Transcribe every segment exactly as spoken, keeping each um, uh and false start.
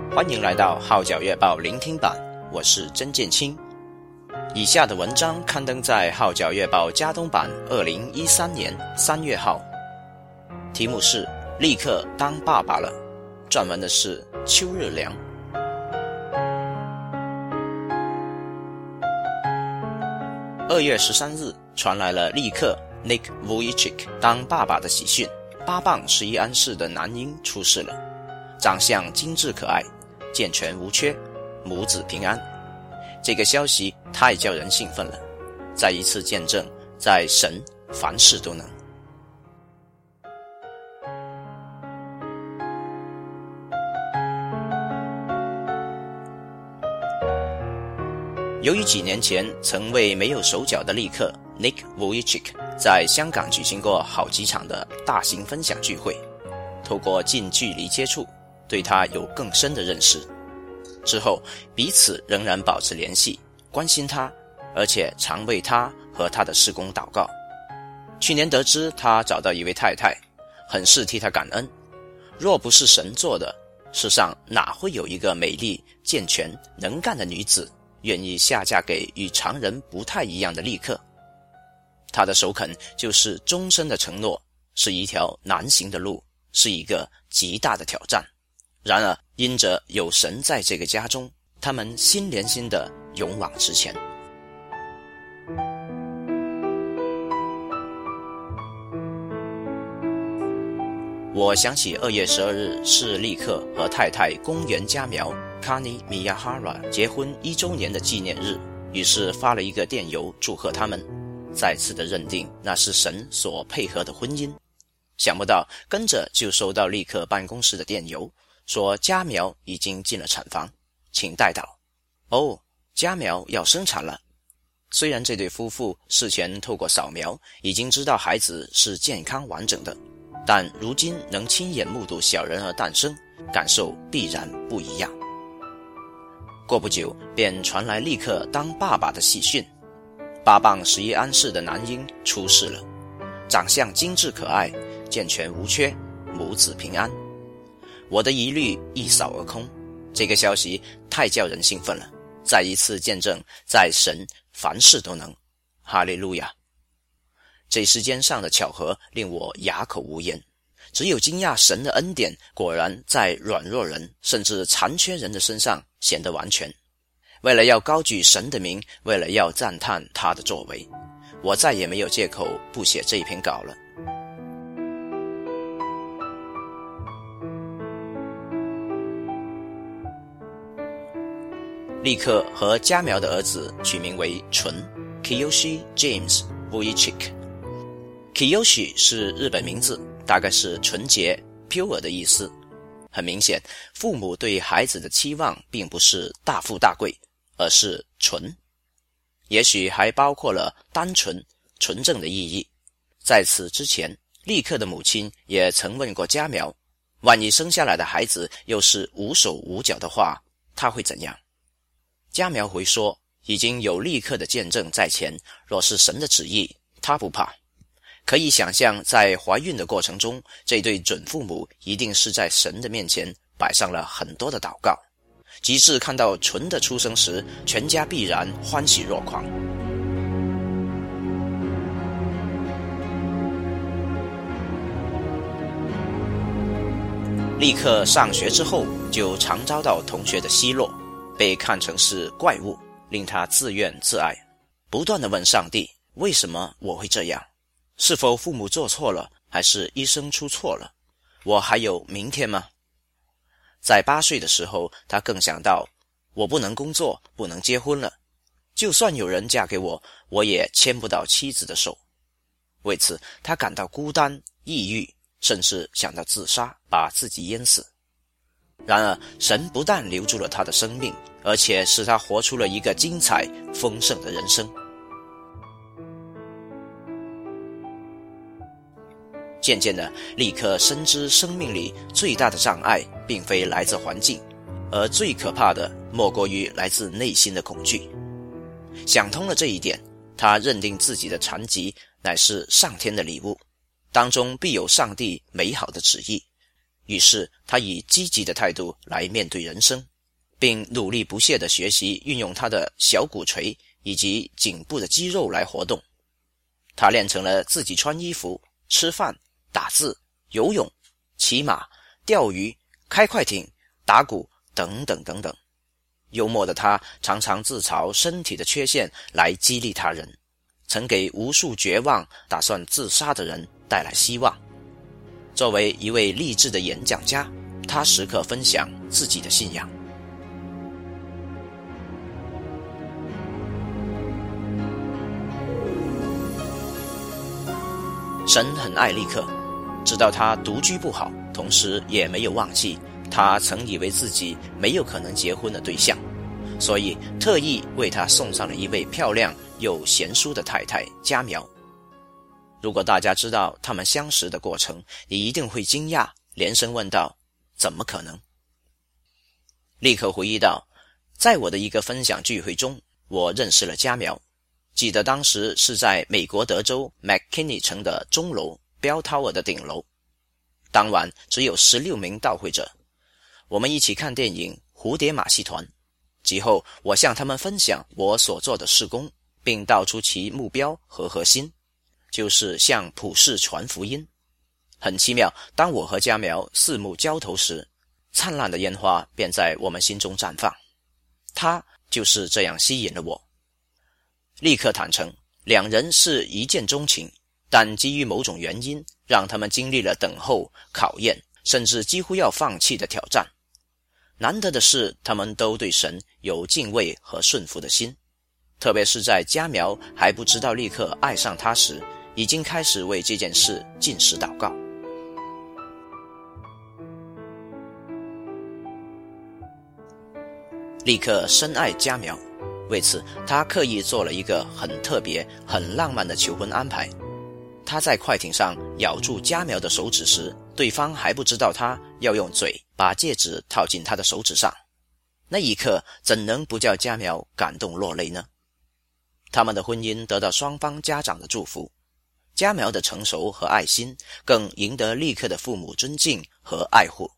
欢迎来到号角月报聆听版，我是曾建清。以下的文章刊登在号角月报加东版二零一三年三月号，题目是立刻当爸爸了，撰文的是邱日良。二月十三日传来了立刻 Nick Vujicic 当爸爸的喜讯，八磅十一安士的男婴出世了，长相精致可爱，健全无缺，母子平安。这个消息太叫人兴奋了，再一次见证在神凡事都能。由于几年前曾为没有手脚的立刻 Nick Vujicic 在香港举行过好几场的大型分享聚会，透过近距离接触对他有更深的认识，之后彼此仍然保持联系，关心他，而且常为他和他的事工祷告。去年得知他找到一位太太，很是替他感恩，若不是神做的，世上哪会有一个美丽、健全、能干的女子愿意下嫁给与常人不太一样的立刻。他的首肯就是终身的承诺，是一条难行的路，是一个极大的挑战。然而因着有神在这个家中，他们心连心的勇往直前。我想起二月十二日是立刻和太太公园家苗 Kani Miyahara 结婚一周年的纪念日，于是发了一个电邮祝贺他们，再次的认定那是神所配合的婚姻。想不到跟着就收到立刻办公室的电邮，说家苗已经进了产房，请代祷。哦，家苗要生产了。虽然这对夫妇事前透过扫描已经知道孩子是健康完整的，但如今能亲眼目睹小人儿诞生，感受必然不一样。过不久便传来立刻当爸爸的喜讯，八磅十一安士的男婴出世了，长相精致可爱，健全无缺，母子平安。我的疑虑一扫而空，这个消息太叫人兴奋了，再一次见证在神凡事都能。哈利路亚！这世间上的巧合令我哑口无言，只有惊讶神的恩典果然在软弱人甚至残缺人的身上显得完全。为了要高举神的名，为了要赞叹他的作为，我再也没有借口不写这一篇稿了。立刻和家苗的儿子取名为纯 Kiyoshi James Vujicic。Kiyoshi 是日本名字，大概是纯洁 pure 的意思。很明显，父母对孩子的期望并不是大富大贵，而是纯，也许还包括了单纯、纯正的意义。在此之前，立刻的母亲也曾问过家苗，万一生下来的孩子又是无手无脚的话，他会怎样？家苗回说，已经有立刻的见证在前，若是神的旨意，他不怕。可以想象，在怀孕的过程中，这对准父母一定是在神的面前摆上了很多的祷告，及至看到纯的出生时，全家必然欢喜若狂。立刻上学之后，就常遭到同学的奚落，被看成是怪物，令他自怨自艾，不断地问上帝，为什么我会这样？是否父母做错了，还是医生出错了？我还有明天吗？在八岁的时候，他更想到，我不能工作，不能结婚了，就算有人嫁给我，我也牵不到妻子的手。为此，他感到孤单、抑郁，甚至想到自杀，把自己淹死。然而，神不但留住了他的生命，而且使他活出了一个精彩丰盛的人生。渐渐的，立刻深知生命里最大的障碍并非来自环境，而最可怕的莫过于来自内心的恐惧。想通了这一点，他认定自己的残疾乃是上天的礼物，当中必有上帝美好的旨意。 于是他以积极的态度来面对人生，并努力不懈地学习运用他的小骨锤以及颈部的肌肉来活动。他练成了自己穿衣服、吃饭、打字、游泳、骑马、钓鱼、开快艇、打鼓等等等等。幽默的他常常自嘲身体的缺陷来激励他人，曾给无数绝望打算自杀的人带来希望。作为一位励志的演讲家，他时刻分享自己的信仰。神很爱立刻，知道他独居不好，同时也没有忘记他曾以为自己没有可能结婚的对象，所以特意为他送上了一位漂亮又贤淑的太太佳苗。如果大家知道他们相识的过程，也一定会惊讶，连声问道：怎么可能？立刻回忆道，在我的一个分享聚会中，我认识了佳苗。记得当时是在美国德州 McKinney 城的钟楼 Bell Tower 的顶楼，当晚只有十六名到会者。我们一起看电影《蝴蝶马戏团》，其后我向他们分享我所做的事工，并道出其目标和核心，就是向普世传福音。很奇妙，当我和佳苗四目交投时，灿烂的烟花便在我们心中绽放。他就是这样吸引了我。立刻坦诚，两人是一见钟情，但基于某种原因，让他们经历了等候、考验，甚至几乎要放弃的挑战。难得的是，他们都对神有敬畏和顺服的心，特别是在佳苗还不知道立刻爱上他时，已经开始为这件事禁食祷告。立刻深爱佳苗，为此他刻意做了一个很特别、很浪漫的求婚安排。他在快艇上咬住佳苗的手指时，对方还不知道他要用嘴把戒指套进他的手指上。那一刻怎能不叫佳苗感动落泪呢？他们的婚姻得到双方家长的祝福，佳苗的成熟和爱心更赢得立刻的父母尊敬和爱护。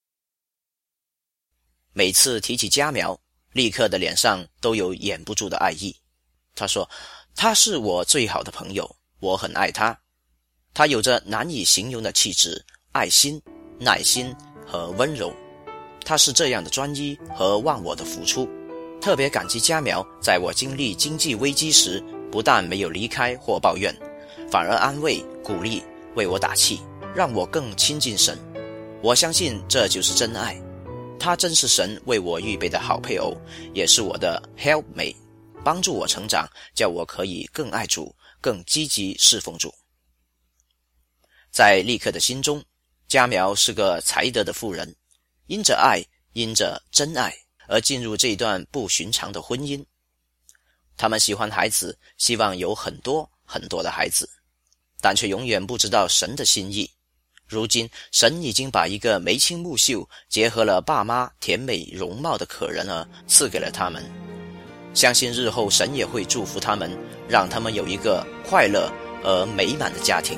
每次提起佳苗，立刻的脸上都有掩不住的爱意。他说，他是我最好的朋友，我很爱他。他有着难以形容的气质、爱心、耐心和温柔。他是这样的专一和忘我的付出。特别感激佳苗在我经历经济危机时，不但没有离开或抱怨，反而安慰、鼓励，为我打气，让我更亲近神。我相信这就是真爱。他真是神为我预备的好配偶，也是我的 helpmate， 帮助我成长，叫我可以更爱主，更积极侍奉主。在立刻的心中，佳苗是个才德的妇人，因着爱，因着真爱而进入这段不寻常的婚姻。他们喜欢孩子，希望有很多很多的孩子，但却永远不知道神的心意。如今神已经把一个眉清目秀，结合了爸妈甜美容貌的可人儿赐给了他们，相信日后神也会祝福他们，让他们有一个快乐而美满的家庭。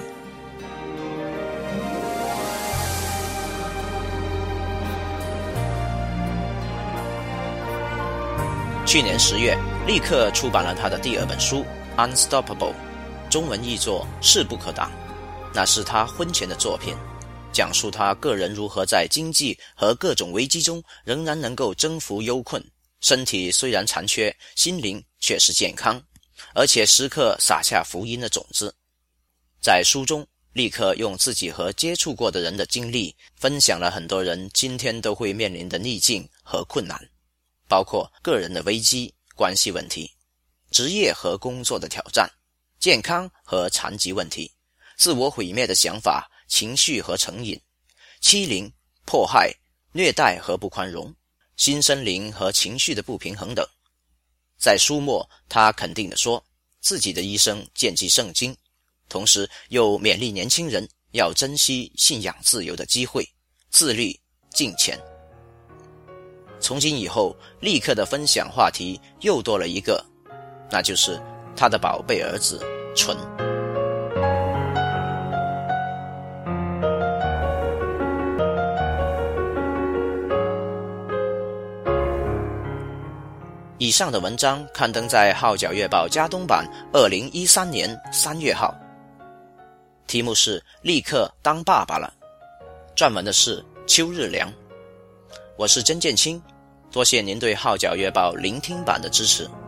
去年十月，立刻出版了他的第二本书 Unstoppable， 中文译作势不可挡。那是他婚前的作品，讲述他个人如何在经济和各种危机中仍然能够征服忧困，身体虽然残缺，心灵却是健康，而且时刻撒下福音的种子。在书中，立刻用自己和接触过的人的经历，分享了很多人今天都会面临的逆境和困难，包括个人的危机、关系问题、职业和工作的挑战、健康和残疾问题、自我毁灭的想法、情绪和成瘾、欺凌、迫害、虐待和不宽容、心身灵和情绪的不平衡等。在书末，他肯定地说，自己的一生建基圣经，同时又勉励年轻人要珍惜信仰自由的机会，自律、敬虔。从今以后，立刻的分享话题又多了一个，那就是他的宝贝儿子纯。 以上的文章刊登在《号角月报》加东版二零一三年三月号，题目是立刻当爸爸了，撰文的是邱日良。我是曾建清，多谢您对《号角月报》聆听版的支持。